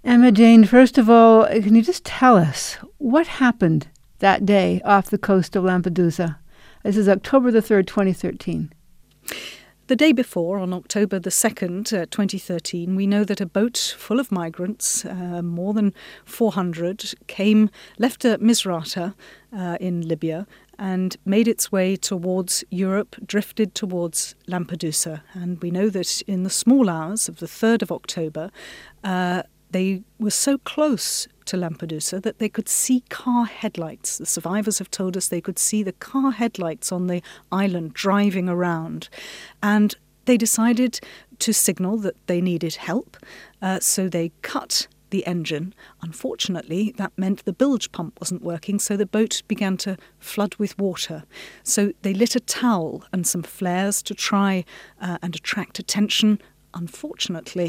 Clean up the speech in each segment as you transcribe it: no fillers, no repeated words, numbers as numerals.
Emma Jane, first of all, can you just tell us what happened that day off the coast of Lampedusa? This is October the 3rd, 2013. The day before, on October the 2nd, 2013, we know that a boat full of migrants, more than 400, left Misrata in Libya and made its way towards Europe, drifted towards Lampedusa. And we know that in the small hours of the 3rd of October, they were so close to Lampedusa that they could see car headlights. The survivors have told us they could see the car headlights on the island driving around. And they decided to signal that they needed help, so they cut the engine. Unfortunately, that meant the bilge pump wasn't working, so the boat began to flood with water. So they lit a towel and some flares to try and attract attention. Unfortunately,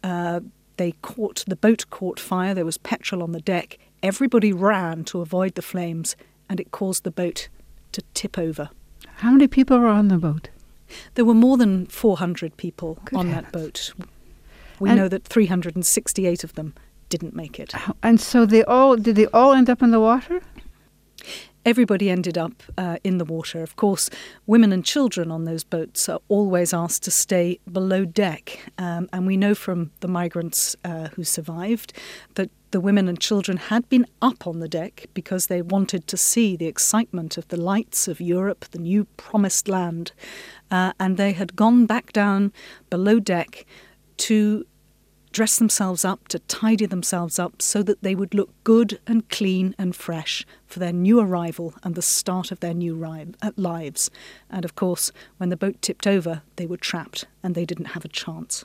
the boat caught fire. There was petrol on the deck. Everybody ran to avoid the flames, and it caused the boat to tip over. How many people were on the boat? There were more than 400 people on that boat. We know that 368 of them didn't make it. And so did they all end up in the water? Everybody ended up in the water. Of course, women and children on those boats are always asked to stay below deck. And we know from the migrants who survived that the women and children had been up on the deck because they wanted to see the excitement of the lights of Europe, the new promised land. And they had gone back down below deck to dress themselves up, to tidy themselves up so that they would look good and clean and fresh for their new arrival and the start of their new lives. And of course, when the boat tipped over, they were trapped and they didn't have a chance.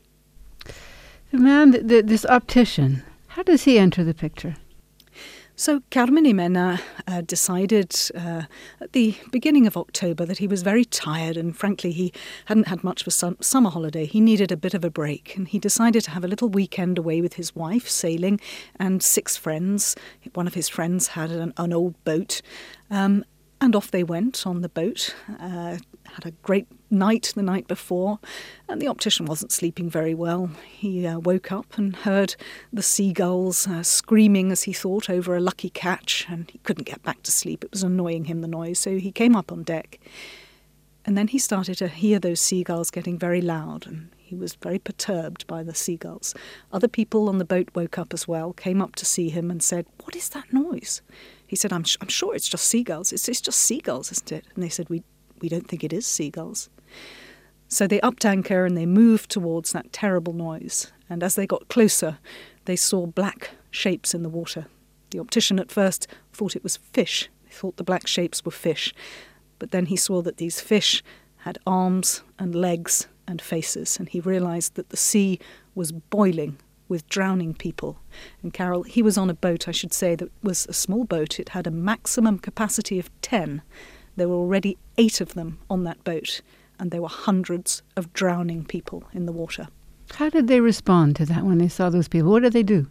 The man, this optician, how does he enter the picture? So Carmen Jimena decided at the beginning of October that he was very tired and frankly he hadn't had much of a summer holiday. He needed a bit of a break and he decided to have a little weekend away with his wife sailing and 6 friends. One of his friends had an old boat and off they went on the boat. Had a great night the night before, and the optician wasn't sleeping very well. He woke up and heard the seagulls screaming as he thought over a lucky catch, and he couldn't get back to sleep. It was annoying him, the noise, so he came up on deck. And then he started to hear those seagulls getting very loud, and he was very perturbed by the seagulls. Other people on the boat woke up as well, came up to see him and said, "What is that noise?" He said, I'm sure it's just seagulls. It's just seagulls, isn't it? And they said, we don't think it is seagulls. So they upped anchor and they moved towards that terrible noise. And as they got closer, they saw black shapes in the water. The optician at first thought it was fish. He thought the black shapes were fish. But then he saw that these fish had arms and legs and faces. And he realized that the sea was boiling with drowning people. And Carol, he was on a boat, I should say, that was a small boat. It had a maximum capacity of 10. There were already 8 of them on that boat, and there were hundreds of drowning people in the water. How did they respond to that when they saw those people? What did they do?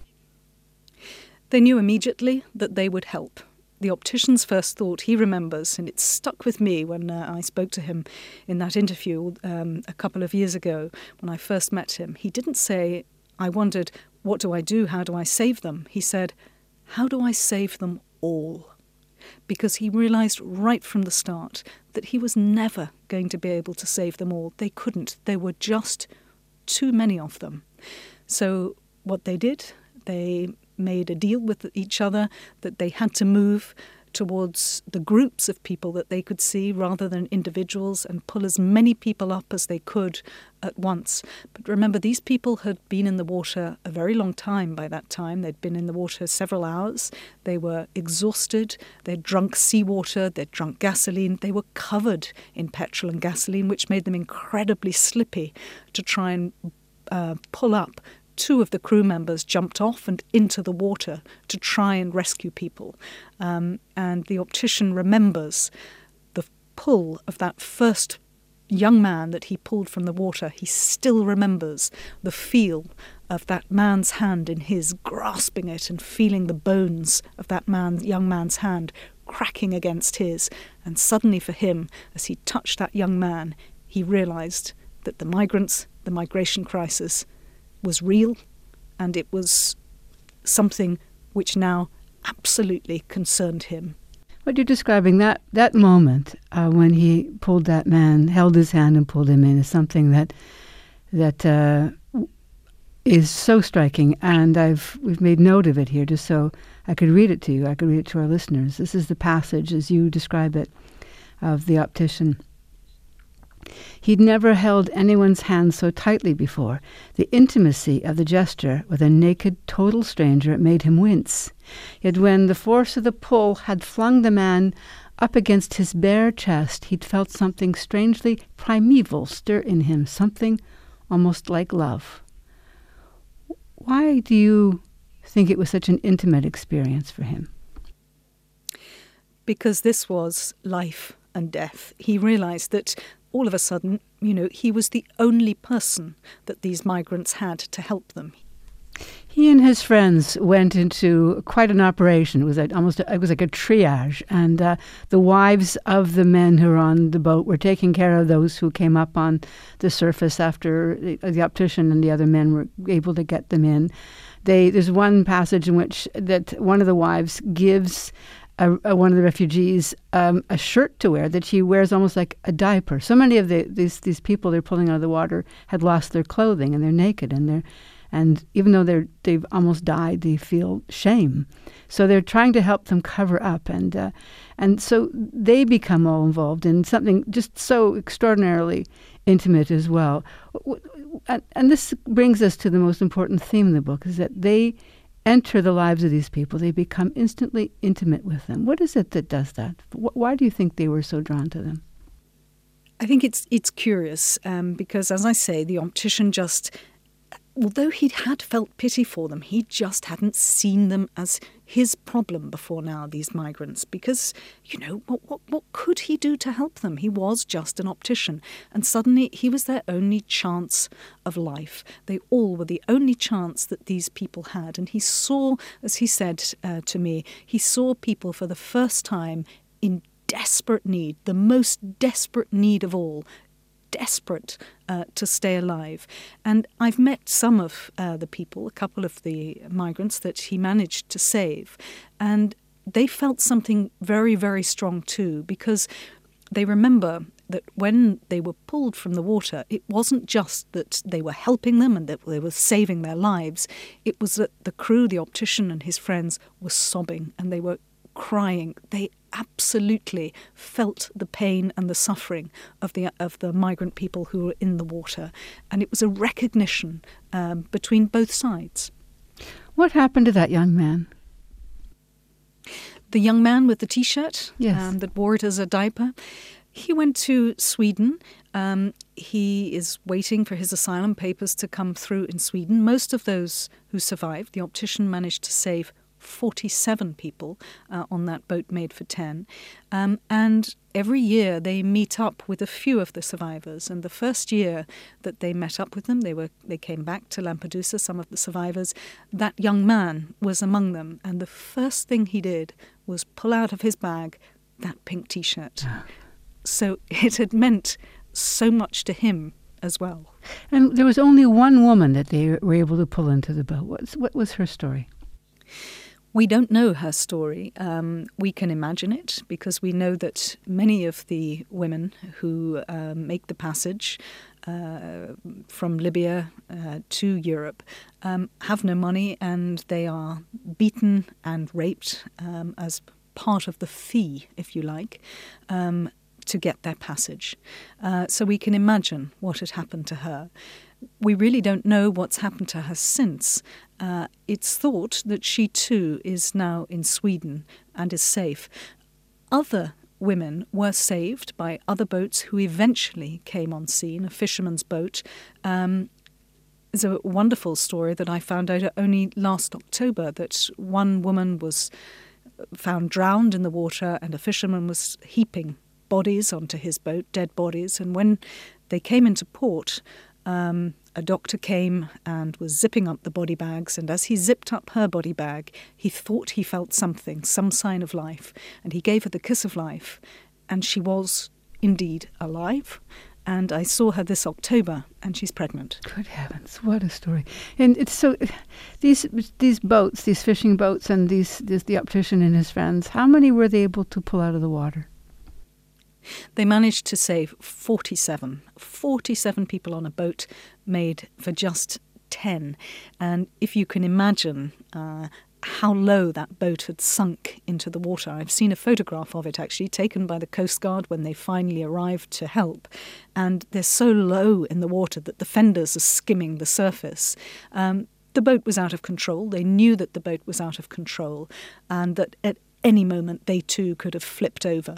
They knew immediately that they would help. The optician's first thought, he remembers, and it stuck with me when I spoke to him in that interview a couple of years ago when I first met him. He didn't say, I wondered, what do I do? How do I save them? He said, how do I save them all? Because he realized right from the start that he was never going to be able to save them all. They couldn't. There were just too many of them. So what they did, they made a deal with each other that they had to move towards the groups of people that they could see rather than individuals and pull as many people up as they could at once. But remember, these people had been in the water a very long time by that time. They'd been in the water several hours. They were exhausted. They'd drunk seawater. They'd drunk gasoline. They were covered in petrol and gasoline, which made them incredibly slippy to try and pull up. 2 of the crew members jumped off and into the water to try and rescue people. And the optician remembers the pull of that first young man that he pulled from the water. He still remembers the feel of that man's hand in his, grasping it and feeling the bones of that young man's hand cracking against his. And suddenly for him, as he touched that young man, he realized that the migration crisis was real and it was something which now absolutely concerned him. What you're describing, that moment when he pulled that man, held his hand and pulled him in, is something that is so striking, and we've made note of it here just so I could read it to you. I could read it to our listeners. This is the passage as you describe it of the optician. He'd never held anyone's hand so tightly before. The intimacy of the gesture with a naked, total stranger made him wince. Yet when the force of the pull had flung the man up against his bare chest, he'd felt something strangely primeval stir in him, something almost like love. Why do you think it was such an intimate experience for him? Because this was life and death. He realized that all of a sudden, he was the only person that these migrants had to help them. He and his friends went into quite an operation. It was like a triage, and the wives of the men who were on the boat were taking care of those who came up on the surface after the optician and the other men were able to get them in. There's one passage in which that one of the wives gives one of the refugees a shirt to wear that she wears almost like a diaper. So many of these people they're pulling out of the water had lost their clothing and they're naked and even though they've almost died, they feel shame. So they're trying to help them cover up, and so they become all involved in something just so extraordinarily intimate as well. And this brings us to the most important theme of the book, is that they enter the lives of these people. They become instantly intimate with them. What is it that does that? Why do you think they were so drawn to them? I think it's curious because, as I say, the optician although he had felt pity for them, he just hadn't seen them as his problem before now, these migrants, because, what could he do to help them? He was just an optician, and suddenly he was their only chance of life. They all were the only chance that these people had, and he saw, as he said to me, he saw people for the first time in desperate need, the most desperate need of all, desperate to stay alive. And I've met some of the people, a couple of the migrants that he managed to save, and they felt something very, very strong too, because they remember that when they were pulled from the water, it wasn't just that they were helping them and that they were saving their lives. It was that the crew, the optician and his friends, were sobbing and they were crying. They absolutely felt the pain and the suffering of the migrant people who were in the water, and it was a recognition between both sides. What happened to that young man? The young man with the T-shirt, yes, that wore it as a diaper. He went to Sweden. He is waiting for his asylum papers to come through in Sweden. Most of those who survived, the optician managed to save 47 people on that boat made for 10. And every year they meet up with a few of the survivors. And the first year that they met up with them, they came back to Lampedusa, some of the survivors. That young man was among them. And the first thing he did was pull out of his bag that pink T-shirt. So it had meant so much to him as well. And there was only one woman that they were able to pull into the boat. What was her story? We don't know her story. We can imagine it because we know that many of the women who make the passage from Libya to Europe have no money, and they are beaten and raped as part of the fee, if you like, to get their passage. So we can imagine what had happened to her. We really don't know what's happened to her since. It's thought that she too is now in Sweden and is safe. Other women were saved by other boats who eventually came on scene, a fisherman's boat. It's a wonderful story that I found out only last October, that one woman was found drowned in the water and a fisherman was heaping bodies onto his boat, dead bodies. And when they came into port, a doctor came and was zipping up the body bags, and as he zipped up her body bag, he thought he felt something, some sign of life, and he gave her the kiss of life, and she was indeed alive, And I saw her this October, and she's pregnant. Good heavens, what a story. And it's so, these boats, these fishing boats, and the optician and his friends, how many were they able to pull out of the water? They managed to save 47. 47 people on a boat made for just 10. And if you can imagine how low that boat had sunk into the water. I've seen a photograph of it actually taken by the Coast Guard when they finally arrived to help. And they're so low in the water that the fenders are skimming the surface. The boat was out of control. They knew that the boat was out of control and that at any moment they too could have flipped over.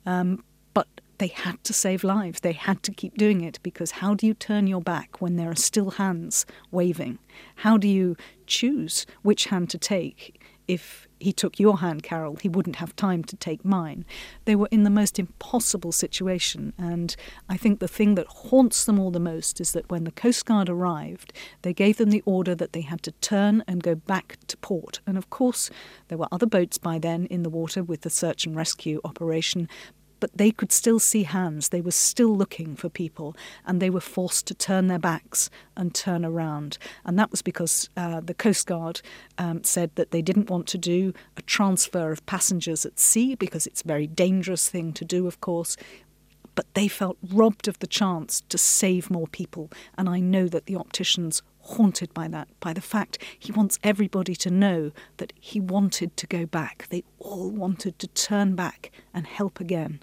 But they had to save lives. They had to keep doing it, because how do you turn your back when there are still hands waving? How do you choose which hand to take? If he took your hand, Carol, he wouldn't have time to take mine. They were in the most impossible situation, and I think the thing that haunts them all the most is that when the Coast Guard arrived, they gave them the order that they had to turn and go back to port. And of course, there were other boats by then in the water with the search and rescue operation, but they could still see hands. They were still looking for people, and they were forced to turn their backs and turn around. And that was because the Coast Guard said that they didn't want to do a transfer of passengers at sea, because it's a very dangerous thing to do, of course. But they felt robbed of the chance to save more people. And I know that the optician's haunted by that, by the fact he wants everybody to know that he wanted to go back. They all wanted to turn back and help again.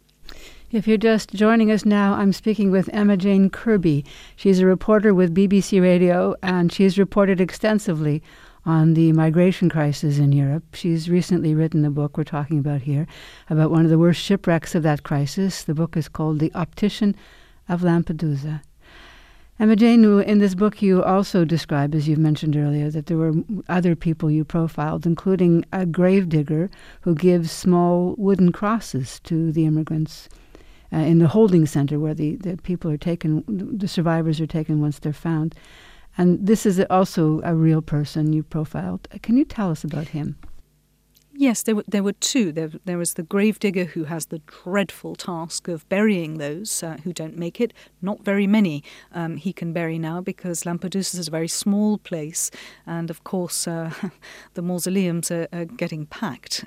If you're just joining us now, I'm speaking with Emma-Jane Kirby. She's a reporter with BBC Radio, and she's reported extensively on the migration crisis in Europe. She's recently written a book we're talking about here about one of the worst shipwrecks of that crisis. The book is called The Optician of Lampedusa. Emma-Jane, in this book you also describe, as you've mentioned earlier, that there were other people you profiled, including a gravedigger who gives small wooden crosses to the immigrants in the holding center where the people are taken, the survivors are taken once they're found. And this is also a real person you profiled. Can you tell us about him? Yes, there were two. There was the gravedigger who has the dreadful task of burying those who don't make it. Not very many he can bury now, because Lampedusa is a very small place, and of course the mausoleums are getting packed.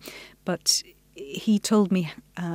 But he told me,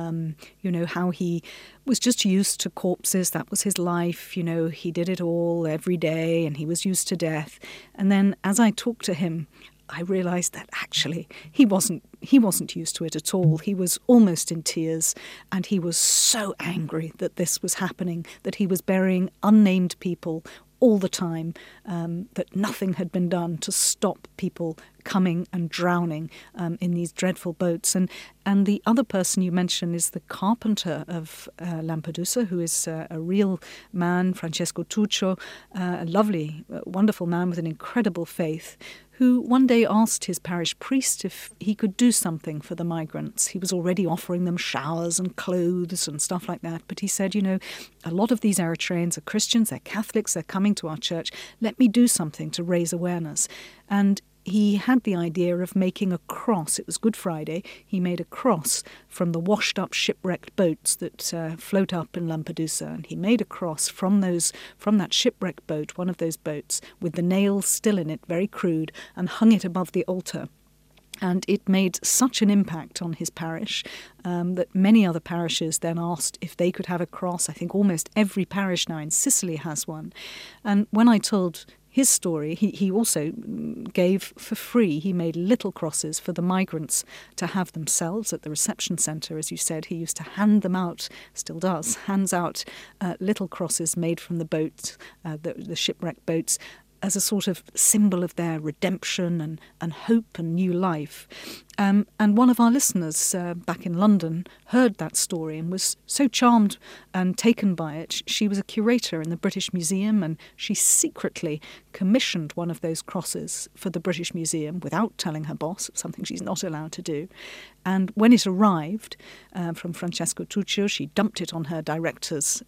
how he was just used to corpses. That was his life. He did it all every day, and he was used to death. And then as I talked to him, I realised that actually he wasn't used to it at all. He was almost in tears, and he was so angry that this was happening, that he was burying unnamed people all the time, that nothing had been done to stop people coming and drowning in these dreadful boats. And the other person you mentioned is the carpenter of Lampedusa, who is a real man, Francesco Tuccio, a lovely, wonderful man with an incredible faith, who one day asked his parish priest if he could do something for the migrants. He was already offering them showers and clothes and stuff like that. But he said, a lot of these Eritreans are Christians, they're Catholics, they're coming to our church. Let me do something to raise awareness. And he had the idea of making a cross. It was Good Friday. He made a cross from the washed-up, shipwrecked boats that float up in Lampedusa. And he made a cross from that shipwrecked boat, one of those boats, with the nails still in it, very crude, and hung it above the altar. And it made such an impact on his parish that many other parishes then asked if they could have a cross. I think almost every parish now in Sicily has one. And when I told his story, he also gave for free. He made little crosses for the migrants to have themselves at the reception centre. As you said, he used to hand them out, still does, hands out little crosses made from the boats, the shipwrecked boats, as a sort of symbol of their redemption and hope and new life. And one of our listeners back in London heard that story and was so charmed and taken by it. She was a curator in the British Museum, and she secretly commissioned one of those crosses for the British Museum without telling her boss, something she's not allowed to do. And when it arrived from Francesco Tuccio, she dumped it on her director's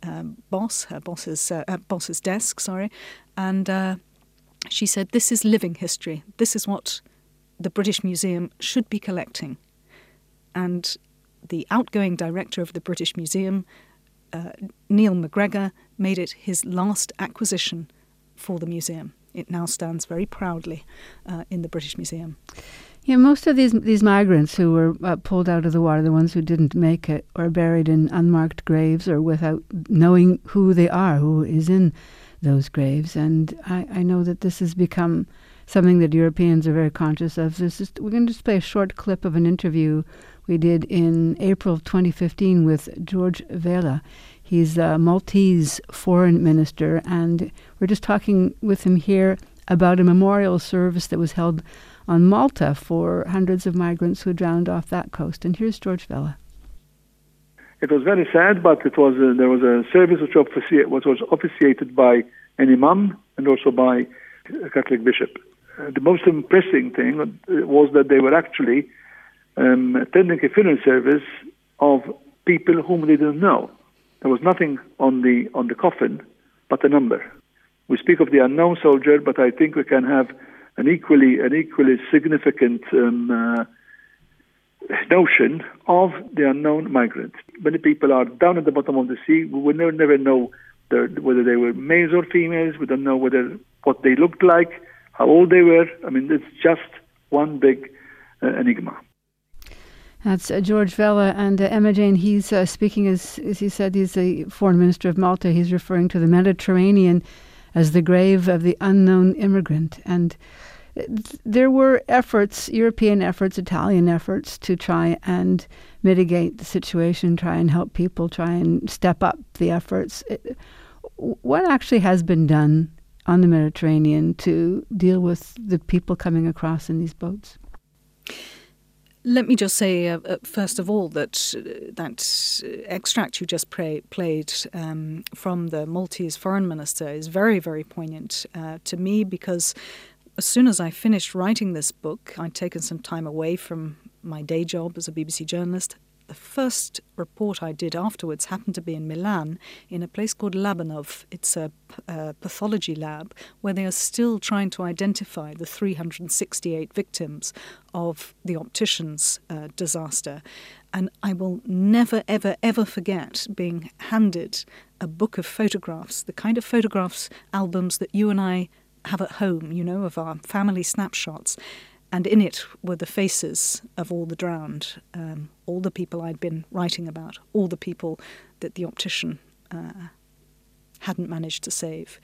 boss's desk, and she said, "This is living history. This is what the British Museum should be collecting." And the outgoing director of the British Museum Neil MacGregor made it his last acquisition for the museum. It now stands very proudly in the British Museum. Yeah, most of these migrants who were pulled out of the water, the ones who didn't make it, are buried in unmarked graves or without knowing who they are, who is in those graves. And I know that this has become something that Europeans are very conscious of. We're going to just play a short clip of an interview we did in April of 2015 with George Vella. He's a Maltese foreign minister, and we're just talking with him here about a memorial service that was held on Malta for hundreds of migrants who drowned off that coast. And here's George Vella. It was very sad, but there was a service which was officiated by an imam and also by a Catholic bishop. The most impressive thing was that they were actually attending a funeral service of people whom they didn't know. There was nothing on the coffin but a number. We speak of the unknown soldier, but I think we can have an equally significant notion of the unknown migrant. Many people are down at the bottom of the sea. We will never know whether they were males or females. We don't know what they looked like, how old they were. I mean, it's just one big enigma. That's George Vella. And Emma Jane, he's speaking, as he said, he's the foreign minister of Malta. He's referring to the Mediterranean as the grave of the unknown immigrant. And there were efforts, European efforts, Italian efforts, to try and mitigate the situation, try and help people, try and step up the efforts. What actually has been done on the Mediterranean to deal with the people coming across in these boats? Let me just say, first of all, that extract you just played from the Maltese foreign minister is very, very poignant to me, because as soon as I finished writing this book, I'd taken some time away from my day job as a BBC journalist. The first report I did afterwards happened to be in Milan, in a place called Labanov. It's a pathology lab where they are still trying to identify the 368 victims of the opticians' disaster. And I will never, ever, ever forget being handed a book of photographs, the kind of photographs albums that you and I have at home, of our family snapshots. And in it were the faces of all the drowned, all the people I'd been writing about, all the people that the optician hadn't managed to save.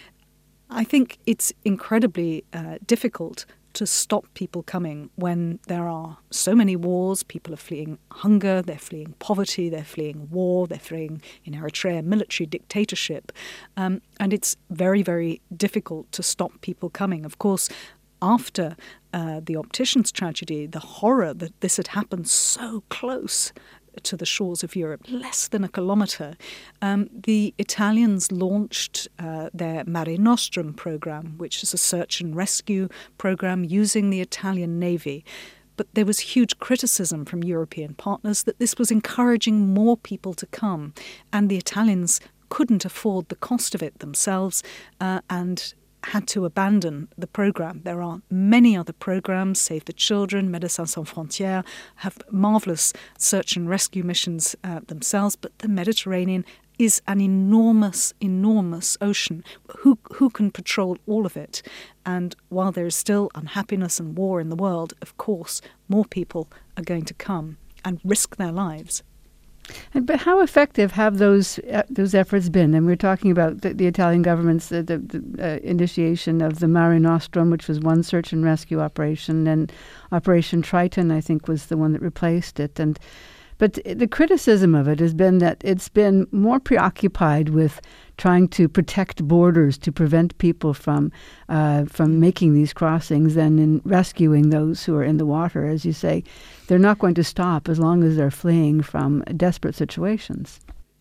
I think it's incredibly difficult to stop people coming when there are so many wars. People are fleeing hunger, they're fleeing poverty, they're fleeing war, they're fleeing, in Eritrea, military dictatorship. And it's very, very difficult to stop people coming. Of course, after the opticians' tragedy, the horror that this had happened so close to the shores of Europe, less than a kilometre, the Italians launched their Mare Nostrum programme, which is a search and rescue programme using the Italian Navy. But there was huge criticism from European partners that this was encouraging more people to come, and the Italians couldn't afford the cost of it themselves, and had to abandon the programme. There are many other programmes, Save the Children, Médecins Sans Frontières, have marvellous search and rescue missions themselves, but the Mediterranean is an enormous, enormous ocean. Who can patrol all of it? And while there is still unhappiness and war in the world, of course, more people are going to come and risk their lives. But how effective have those efforts been? And we're talking about the Italian government's the initiation of the Mare Nostrum, which was one search and rescue operation, and Operation Triton, I think, was the one that replaced it. But the criticism of it has been that it's been more preoccupied with trying to protect borders, to prevent people from making these crossings, than in rescuing those who are in the water. As you say, they're not going to stop as long as they're fleeing from desperate situations.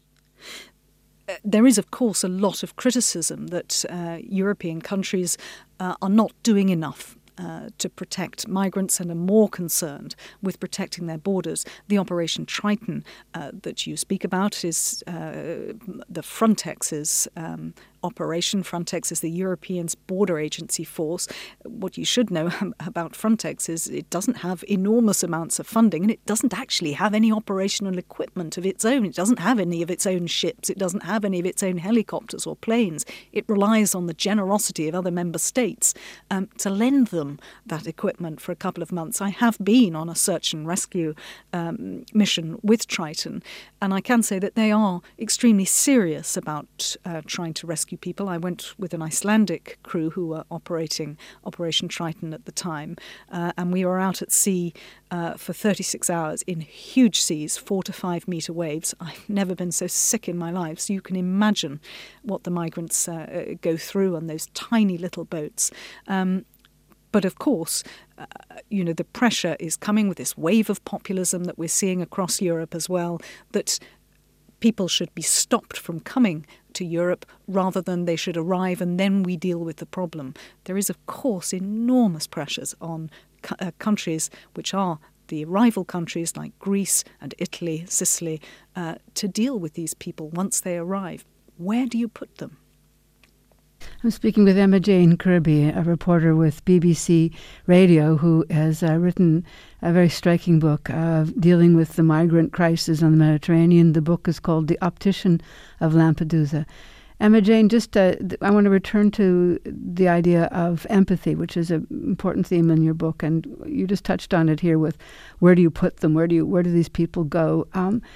There is, of course, a lot of criticism that European countries are not doing enough to protect migrants and are more concerned with protecting their borders. The Operation Triton that you speak about is the Frontex's operation. Frontex is the European's border agency force. What you should know about Frontex is it doesn't have enormous amounts of funding, and it doesn't actually have any operational equipment of its own. It doesn't have any of its own ships. It doesn't have any of its own helicopters or planes. It relies on the generosity of other member states to lend them that equipment for a couple of months. I have been on a search and rescue mission with Triton, and I can say that they are extremely serious about trying to rescue people. I went with an Icelandic crew who were operating Operation Triton at the time, and we were out at sea for 36 hours in huge seas, 4 to 5 metre waves. I've never been so sick in my life, so you can imagine what the migrants go through on those tiny little boats. But of course, the pressure is coming with this wave of populism that we're seeing across Europe as well, that people should be stopped from coming to Europe rather than they should arrive and then we deal with the problem. There is, of course, enormous pressures on countries which are the arrival countries like Greece and Italy, Sicily, to deal with these people once they arrive. Where do you put them? I'm speaking with Emma Jane Kirby, a reporter with BBC Radio, who has written a very striking book dealing with the migrant crisis on the Mediterranean. The book is called The Optician of Lampedusa. Emma Jane, I want to return to the idea of empathy, which is an important theme in your book, and you just touched on it here with where do you put them, where do these people go?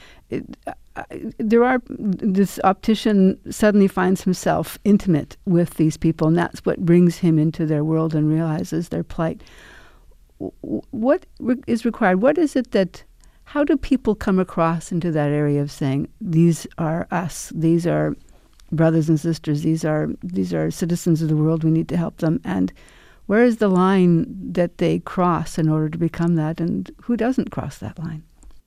This optician suddenly finds himself intimate with these people, and that's what brings him into their world and realizes their plight. What is required? What is it how do people come across into that area of saying, these are us, these are brothers and sisters, these are citizens of the world, we need to help them, and where is the line that they cross in order to become that, and who doesn't cross that line?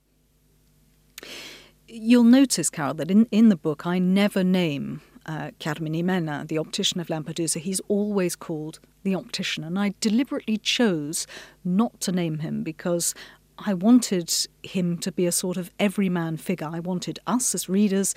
You'll notice, Carol, that in the book I never name Carmine Mena, the optician of Lampedusa. He's always called the optician, and I deliberately chose not to name him because I wanted him to be a sort of everyman figure. I wanted us as readers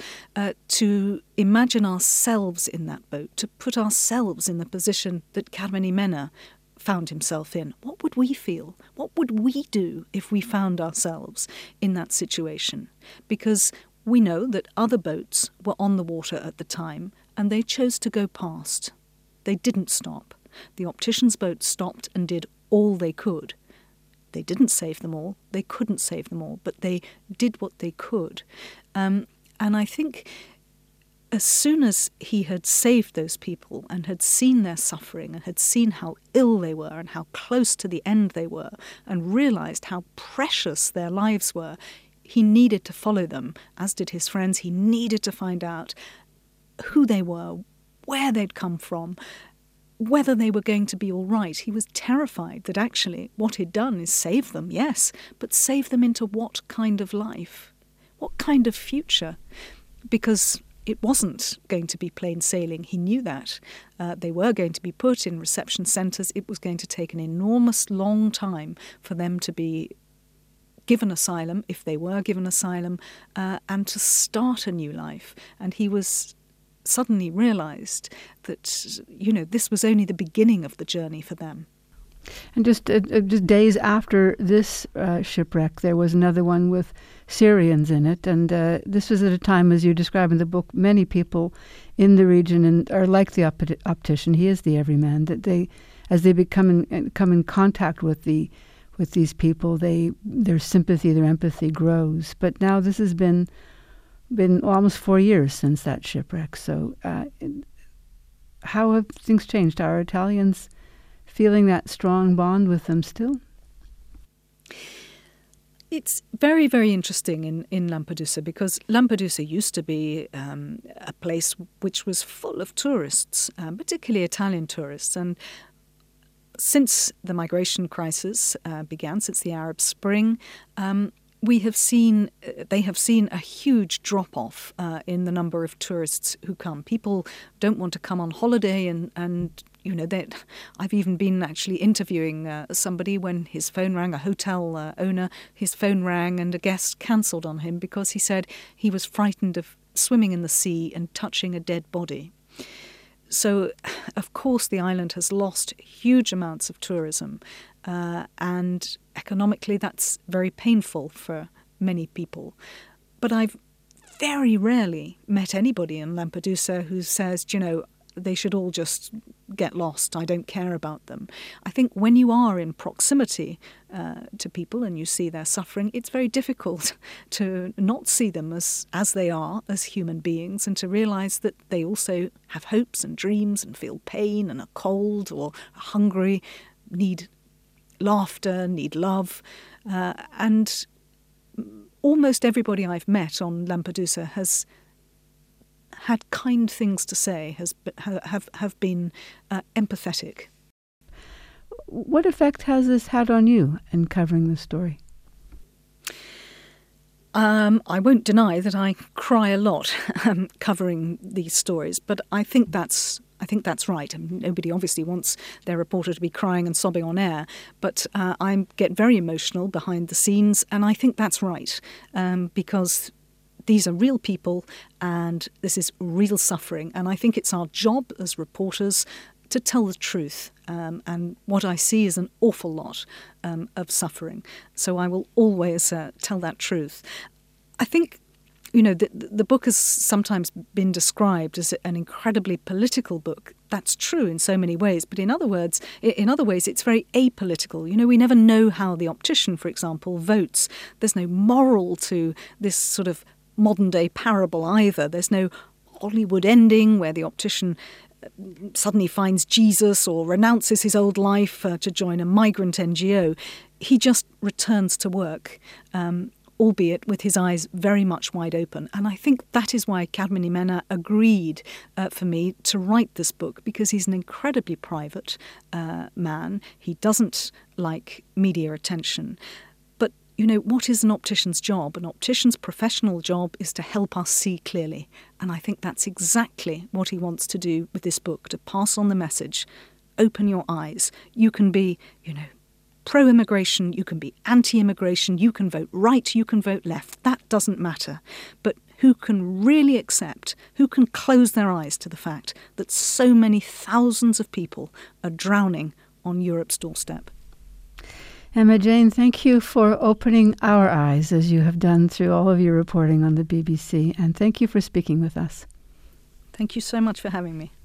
to imagine ourselves in that boat, to put ourselves in the position that Carmine Mena found himself in. What would we feel? What would we do if we found ourselves in that situation? Because we know that other boats were on the water at the time and they chose to go past. They didn't stop. The optician's boat stopped and did all they could. They didn't save them all. They couldn't save them all, but they did what they could. And I think as soon as he had saved those people and had seen their suffering and had seen how ill they were and how close to the end they were and realized how precious their lives were, he needed to follow them, as did his friends. He needed to find out who they were, where they'd come from, whether they were going to be all right. He was terrified that actually what he'd done is save them, yes, but save them into what kind of life? What kind of future? Because it wasn't going to be plain sailing. He knew that. They were going to be put in reception centres. It was going to take an enormous long time for them to be given asylum, if they were given asylum, and to start a new life. And he was suddenly realised that, this was only the beginning of the journey for them. And just days after this shipwreck, there was another one with Syrians in it. And this was at a time, as you describe in the book, many people in the region are like the optician. He is the everyman. That as they come in contact with these people, their sympathy, their empathy grows. But now this has been almost 4 years since that shipwreck. So how have things changed? Are Italians feeling that strong bond with them still? It's very, very interesting in Lampedusa, because Lampedusa used to be a place which was full of tourists, particularly Italian tourists. And since the migration crisis began, since the Arab Spring, they have seen a huge drop-off in the number of tourists who come. People don't want to come on holiday, and I've even been actually interviewing somebody when his phone rang, a hotel owner. His phone rang and a guest cancelled on him because he said he was frightened of swimming in the sea and touching a dead body. So, of course, the island has lost huge amounts of tourism, and economically that's very painful for many people. But I've very rarely met anybody in Lampedusa who says, they should all just get lost. I don't care about them. I think when you are in proximity to people and you see their suffering, it's very difficult to not see them as they are, as human beings, and to realise that they also have hopes and dreams and feel pain and are cold or are hungry, need laughter, need love. And almost everybody I've met on Lampedusa has had kind things to say, have been empathetic. What effect has this had on you in covering this story? I won't deny that I cry a lot covering these stories, but I think that's right. I mean, nobody obviously wants their reporter to be crying and sobbing on air, but I get very emotional behind the scenes, and I think that's right, because these are real people and this is real suffering. And I think it's our job as reporters to tell the truth. And what I see is an awful lot of suffering. So I will always tell that truth. I think, the book has sometimes been described as an incredibly political book. That's true in so many ways. But in other ways, it's very apolitical. We never know how the optician, for example, votes. There's no moral to this sort of modern-day parable either. There's no Hollywood ending where the optician suddenly finds Jesus or renounces his old life to join a migrant NGO. He just returns to work, albeit with his eyes very much wide open. And I think that is why Carmini Mena agreed for me to write this book, because he's an incredibly private man. He doesn't like media attention. What is an optician's job? An optician's professional job is to help us see clearly. And I think that's exactly what he wants to do with this book, to pass on the message. Open your eyes. You can be, pro-immigration, you can be anti-immigration, you can vote right, you can vote left. That doesn't matter. But who can really accept, who can close their eyes to the fact that so many thousands of people are drowning on Europe's doorstep? Emma-Jane, thank you for opening our eyes as you have done through all of your reporting on the BBC, and thank you for speaking with us. Thank you so much for having me.